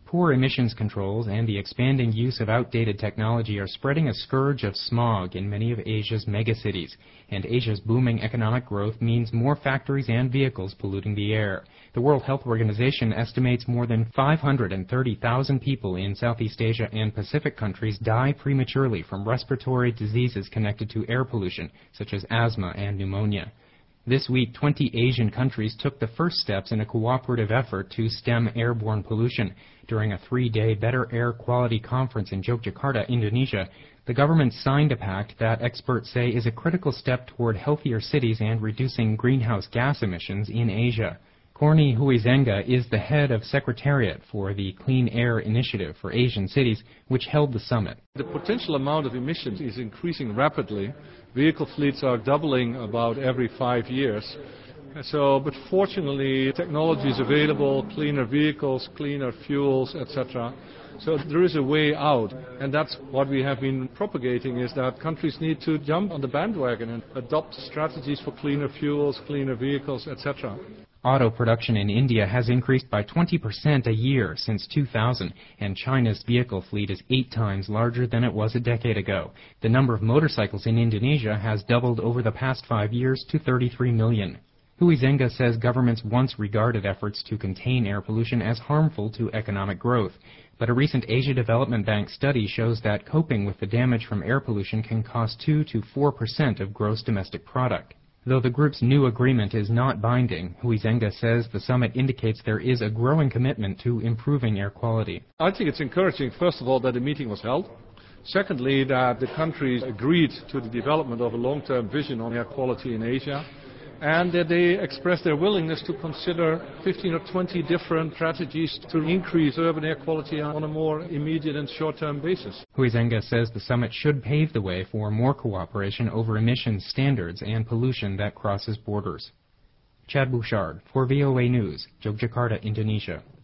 Poor emissions controls and the expanding use of outdated technology are spreading a scourge of smog in many of Asia's megacities, and Asia's booming economic growth means more factories and vehicles polluting the air. The World Health Organization estimates more than 530,000 people in Southeast Asia and Pacific countries die prematurely from respiratory diseases connected to air pollution, such as asthma and pneumonia. This week, 20 Asian countries took the first steps in a cooperative effort to stem airborne pollution. During a 3-day Better Air Quality Conference in Yogyakarta, Indonesia, the government signed a pact that experts say is a critical step toward healthier cities and reducing greenhouse gas emissions in Asia. Corny Huizenga is the head of Secretariat for the Clean Air Initiative for Asian Cities, which held the summit. The potential amount of emissions is increasing rapidly. Vehicle fleets are doubling about every 5 years. But fortunately, technology is available, cleaner vehicles, cleaner fuels, etc. So there is a way out, and that's what we have been propagating, is that countries need to jump on the bandwagon and adopt strategies for cleaner fuels, cleaner vehicles, etc. Auto production in India has increased by 20% a year since 2000, and China's vehicle fleet is 8 times larger than it was a decade ago. The number of motorcycles in Indonesia has doubled over the past 5 years to 33 million. Huizenga says governments once regarded efforts to contain air pollution as harmful to economic growth. But a recent Asia Development Bank study shows that coping with the damage from air pollution can cost 2 to 4% of gross domestic product. Though the group's new agreement is not binding, Huizenga says the summit indicates there is a growing commitment to improving air quality. I think it's encouraging, first of all, that the meeting was held. Secondly, that the countries agreed to the development of a long-term vision on air quality in Asia, and that they expressed their willingness to consider 15 or 20 different strategies to increase urban air quality on a more immediate and short-term basis. Huizenga says the summit should pave the way for more cooperation over emissions standards and pollution that crosses borders. Chad Bouchard for VOA News, Yogyakarta, Indonesia.